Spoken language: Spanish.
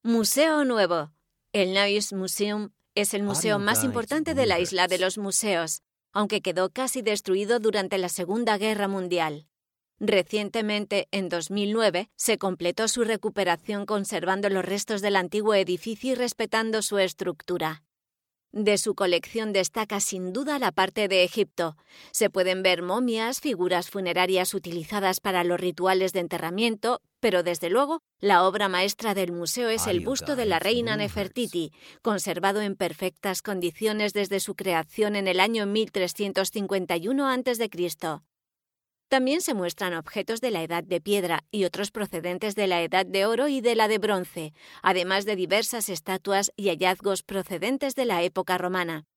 Museo Nuevo. El Neues Museum es el museo más importante de la isla de los museos, aunque quedó casi destruido durante la Segunda Guerra Mundial. Recientemente, en 2009, se completó su recuperación conservando los restos del antiguo edificio y respetando su estructura. De su colección destaca sin duda la parte de Egipto. Se pueden ver momias, figuras funerarias utilizadas para los rituales de enterramiento, pero desde luego la obra maestra del museo es el busto de la reina Nefertiti, conservado en perfectas condiciones desde su creación en el año 1351 a.C. También se muestran objetos de la Edad de Piedra y otros procedentes de la Edad de Oro y de la de Bronce, además de diversas estatuas y hallazgos procedentes de la época romana.